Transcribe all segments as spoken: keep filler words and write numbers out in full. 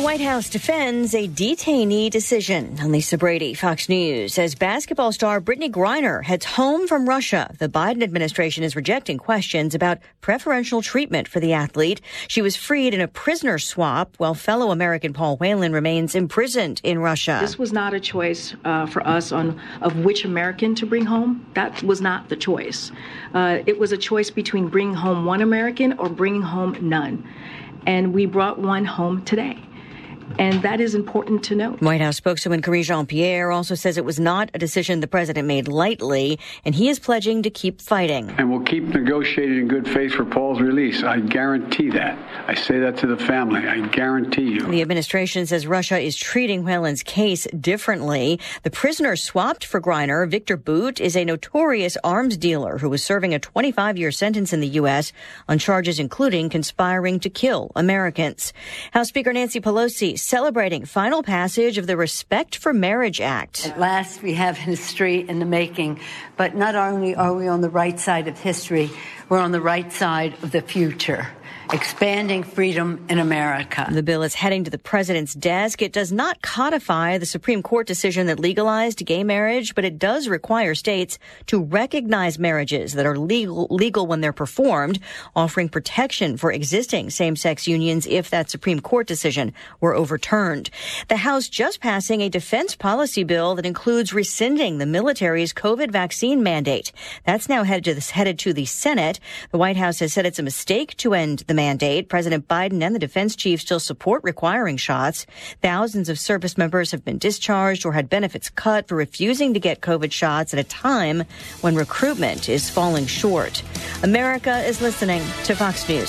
White House defends a detainee decision. I'm Lisa Brady, Fox News. As basketball star Brittany Griner heads home from Russia, the Biden administration is rejecting questions about preferential treatment for the athlete. She was freed in a prisoner swap, while fellow American Paul Whelan remains imprisoned in Russia. This was not a choice uh, for us on of which American to bring home. That was not the choice. Uh, it was a choice between bringing home one American or bringing home none. And we brought one home today. And that is important to note. White House spokeswoman Karine Jean-Pierre also says it was not a decision the president made lightly, and he is pledging to keep fighting. And we'll keep negotiating in good faith for Paul's release. I guarantee that. I say that to the family. I guarantee you. The administration says Russia is treating Whelan's case differently. The prisoner swapped for Griner, Victor Bout, is a notorious arms dealer who was serving a twenty-five-year sentence in the U S on charges including conspiring to kill Americans. House Speaker Nancy Pelosi celebrating final passage of the Respect for Marriage Act. At last, we have history in the making, but not only are we on the right side of history, we're on the right side of the future. Expanding freedom in America. The bill is heading to the president's desk. It does not codify the Supreme Court decision that legalized gay marriage, but it does require states to recognize marriages that are legal, legal when they're performed, offering protection for existing same-sex unions if that Supreme Court decision were overturned. The House just passing a defense policy bill that includes rescinding the military's COVID vaccine mandate. That's now headed to the, headed to the Senate. The White House has said it's a mistake to end the mandate. President Biden and the defense chief still support requiring shots. Thousands of service members have been discharged or had benefits cut for refusing to get COVID shots at a time when recruitment is falling short. America is listening to Fox News.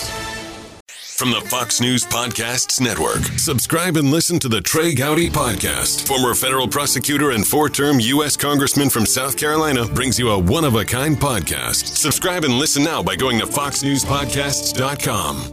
From the Fox News Podcasts Network, subscribe and listen to the Trey Gowdy Podcast. Former federal prosecutor and four-term U S congressman from South Carolina brings you a one-of-a-kind podcast. Subscribe and listen now by going to fox news podcasts dot com.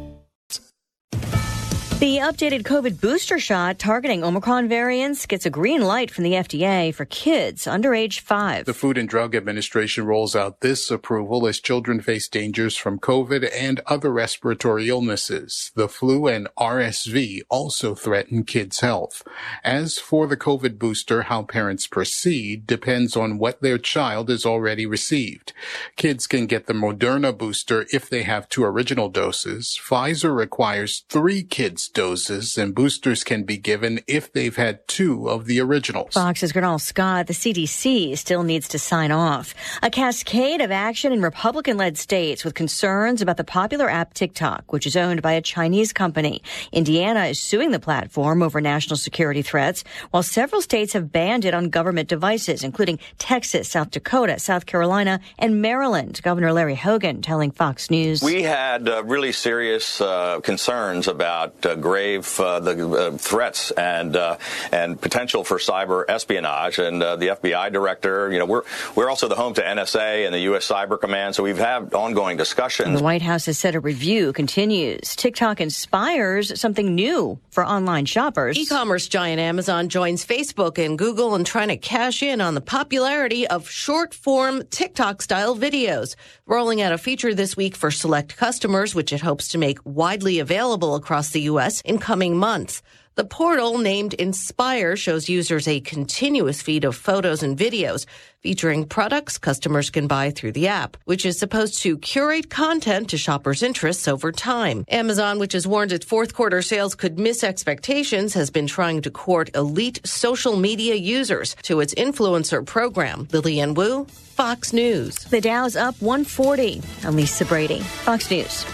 The updated COVID booster shot targeting Omicron variants gets a green light from the F D A for kids under age five. The Food and Drug Administration rolls out this approval as children face dangers from COVID and other respiratory illnesses. The flu and R S V also threaten kids' health. As for the COVID booster, how parents proceed depends on what their child has already received. Kids can get the Moderna booster if they have two original doses. Pfizer requires three kids' doses, and boosters can be given if they've had two of the originals. Fox's Gernal Scott, the C D C still needs to sign off. A cascade of action in Republican-led states with concerns about the popular app TikTok, which is owned by a Chinese company. Indiana is suing the platform over national security threats, while several states have banned it on government devices, including Texas, South Dakota, South Carolina, and Maryland. Governor Larry Hogan telling Fox News. We had uh, really serious uh, concerns about uh, grave uh, the uh, threats and uh, and potential for cyber espionage, and uh, the F B I director. You know, we're we're also the home to N S A and the U S Cyber Command, so we've had ongoing discussions. The White House has said a review continues. TikTok inspires something new for online shoppers. E-commerce giant Amazon joins Facebook and Google in trying to cash in on the popularity of short-form TikTok-style videos, rolling out a feature this week for select customers, which it hopes to make widely available across the U S in coming months. The portal, named Inspire, shows users a continuous feed of photos and videos featuring products customers can buy through the app, which is supposed to curate content to shoppers' interests over time. Amazon, which has warned its fourth quarter sales could miss expectations, has been trying to court elite social media users to its influencer program. Lillian Wu, Fox News. The Dow's up one forty. I'm Lisa Brady, Fox News.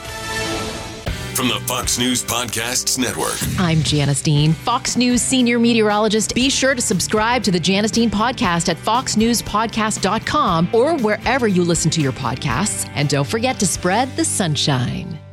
From the Fox News Podcasts Network. I'm Janice Dean, Fox News senior meteorologist. Be sure to subscribe to the Janice Dean podcast at fox news podcast dot com or wherever you listen to your podcasts. And don't forget to spread the sunshine.